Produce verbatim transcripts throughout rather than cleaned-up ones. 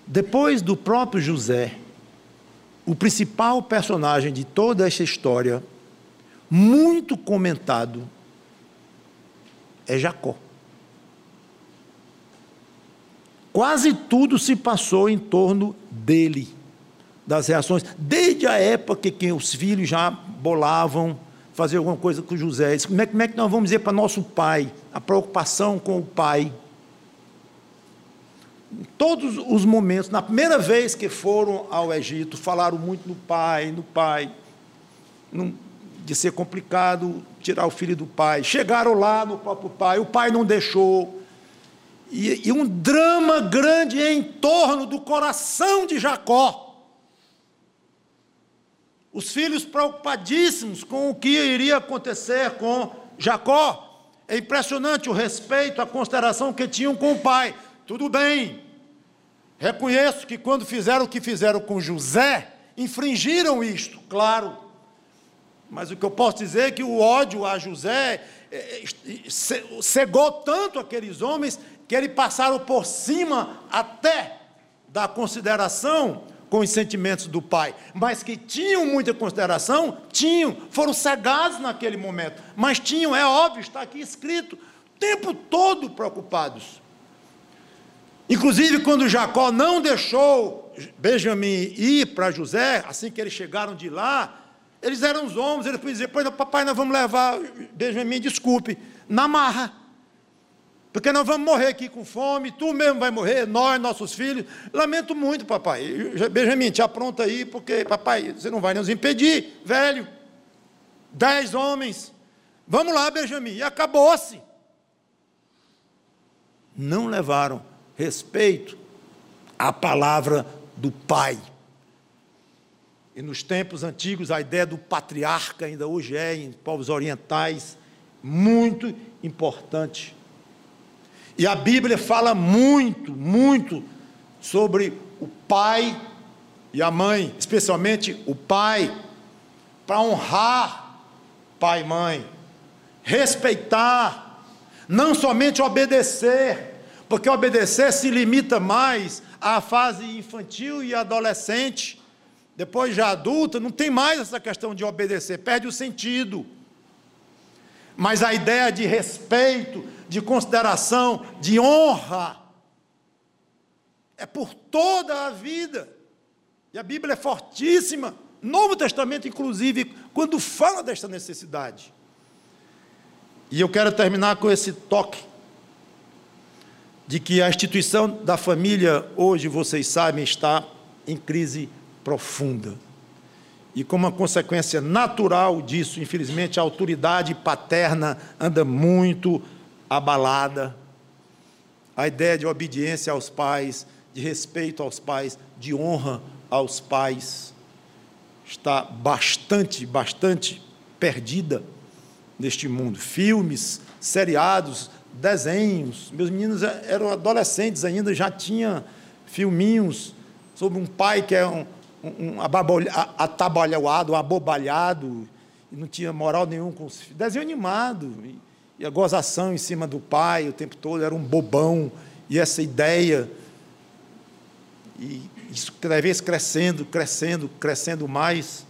Depois do próprio José, o principal personagem de toda essa história, muito comentado, é Jacó. Quase tudo se passou em torno dele, das reações, desde a época que os filhos já bolavam fazer alguma coisa com José. Como é, como é que nós vamos dizer para nosso pai? A preocupação com o pai. Em todos os momentos, na primeira vez que foram ao Egito, falaram muito no pai, no pai, no, de ser complicado tirar o filho do pai. Chegaram lá no próprio pai, o pai não deixou. E, e um drama grande em torno do coração de Jacó. Os filhos preocupadíssimos com o que iria acontecer com Jacó. É impressionante o respeito, a consideração que tinham com o pai. Tudo bem, reconheço que quando fizeram o que fizeram com José, infringiram isto, claro. Mas o que eu posso dizer é que o ódio a José cegou tanto aqueles homens que eles passaram por cima até da consideração com os sentimentos do pai, mas que tinham muita consideração, tinham, foram cegados naquele momento, mas tinham, é óbvio, está aqui escrito, o tempo todo preocupados. Inclusive, quando Jacó não deixou Benjamim ir para José, assim que eles chegaram de lá, eles eram os homens, eles podiam dizer, pois, papai, nós vamos levar Benjamim, desculpe, na marra, porque nós vamos morrer aqui com fome, tu mesmo vai morrer, nós, nossos filhos. Lamento muito, papai. Benjamim, te apronta aí, porque, papai, você não vai nos impedir, velho. Dez homens. Vamos lá, Benjamim. E acabou-se. Não levaram respeito à palavra do pai. E nos tempos antigos, a ideia do patriarca ainda hoje é, em povos orientais, muito importante. E a Bíblia fala muito, muito sobre o pai e a mãe, especialmente o pai, para honrar pai e mãe, respeitar, não somente obedecer, porque obedecer se limita mais à fase infantil e adolescente, depois já adulta, não tem mais essa questão de obedecer, perde o sentido. Mas a ideia de respeito, de consideração, de honra, é por toda a vida. E a Bíblia é fortíssima, Novo Testamento, inclusive, quando fala desta necessidade. E eu quero terminar com esse toque, de que a instituição da família, hoje, vocês sabem, está em crise profunda. E como uma consequência natural disso, infelizmente, a autoridade paterna anda muito abalada. A ideia de obediência aos pais, de respeito aos pais, de honra aos pais, está bastante, bastante perdida neste mundo. Filmes, seriados, desenhos. Meus meninos eram adolescentes ainda, já tinha filminhos sobre um pai que é um um atabalhado, um abobalhado, e não tinha moral nenhum com os filhos. Desenho animado, e, e a gozação em cima do pai o tempo todo, era um bobão, e essa ideia, e isso cada vez crescendo, crescendo, crescendo mais.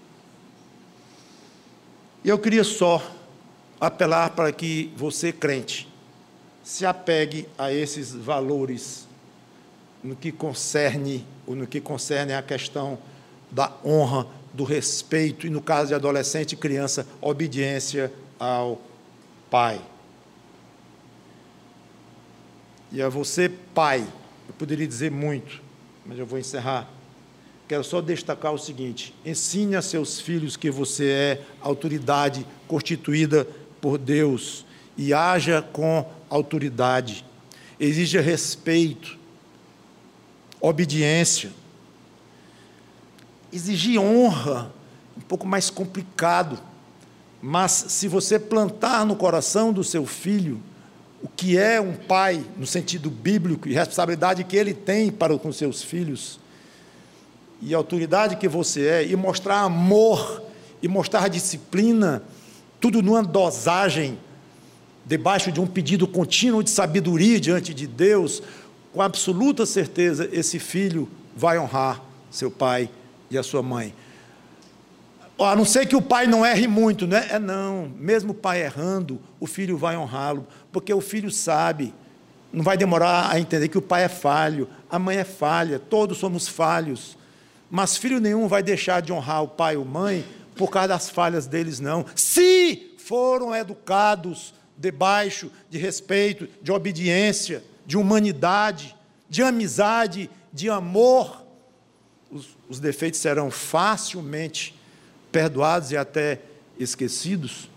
E eu queria só apelar para que você, crente, se apegue a esses valores no que concerne, ou no que concerne a questão da honra, do respeito, e no caso de adolescente e criança, obediência ao pai. E a você, pai, eu poderia dizer muito, mas eu vou encerrar. Quero só destacar o seguinte: ensine a seus filhos que você é autoridade constituída por Deus, e haja com autoridade, exija respeito, obediência. Exigir honra, um pouco mais complicado, mas se você plantar no coração do seu filho o que é um pai, no sentido bíblico, e responsabilidade que ele tem para com seus filhos, e a autoridade que você é, e mostrar amor, e mostrar disciplina, tudo numa dosagem, debaixo de um pedido contínuo de sabedoria diante de Deus, com absoluta certeza, esse filho vai honrar seu pai e a sua mãe. A não ser que o pai não erre muito, né? É não, mesmo o pai errando, o filho vai honrá-lo, porque o filho sabe, não vai demorar a entender que o pai é falho, a mãe é falha, todos somos falhos, mas filho nenhum vai deixar de honrar o pai ou mãe por causa das falhas deles, não. Se foram educados debaixo de respeito, de obediência, de humanidade, de amizade, de amor, os, os defeitos serão facilmente perdoados e até esquecidos.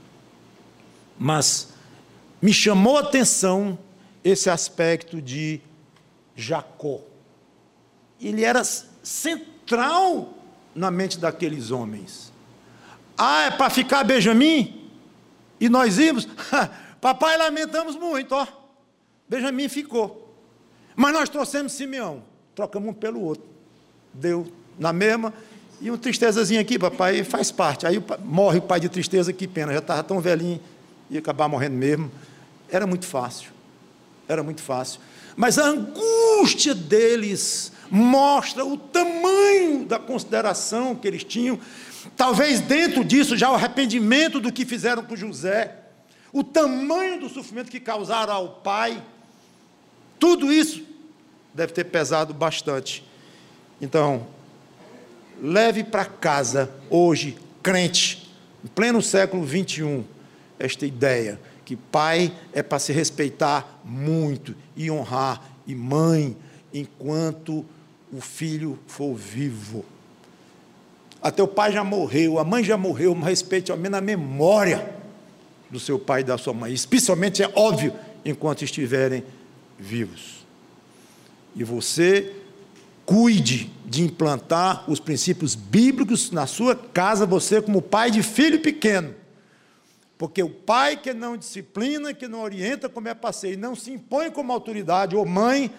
Mas me chamou a atenção esse aspecto de Jacó. Ele era central na mente daqueles homens. Ah, é para ficar Benjamim? E nós íamos? Papai, lamentamos muito, ó. Benjamim ficou. Mas nós trouxemos Simeão. Trocamos um pelo outro. Deu na mesma. E uma tristezazinha aqui, papai, faz parte. Aí morre o pai de tristeza, que pena. Já estava tão velhinho, ia acabar morrendo mesmo. Era muito fácil. Era muito fácil. Mas a angústia deles mostra o tamanho da consideração que eles tinham. Talvez dentro disso já o arrependimento do que fizeram com José. O tamanho do sofrimento que causaram ao pai. Tudo isso deve ter pesado bastante. Então, leve para casa, hoje, crente, em pleno século vinte e um, esta ideia, que pai é para se respeitar muito e honrar, e mãe, enquanto o filho for vivo. Até o pai já morreu, a mãe já morreu, mas respeite ao menos a memória do seu pai e da sua mãe, especialmente, é óbvio, enquanto estiverem vivos. E você cuide de implantar os princípios bíblicos na sua casa, você como pai de filho pequeno, porque o pai que não disciplina, que não orienta como é para ser, e não se impõe como autoridade, ou mãe,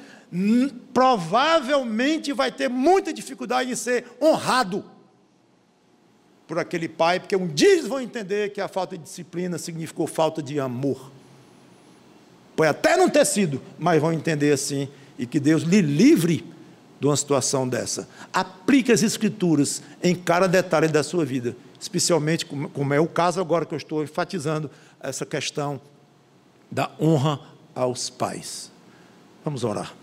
provavelmente vai ter muita dificuldade em ser honrado por aquele pai, porque um dia eles vão entender que a falta de disciplina significou falta de amor. Pode até não ter sido, mas vão entender assim, e que Deus lhe livre de uma situação dessa. Aplique as Escrituras em cada detalhe da sua vida, especialmente como é o caso agora que eu estou enfatizando essa questão da honra aos pais. Vamos orar.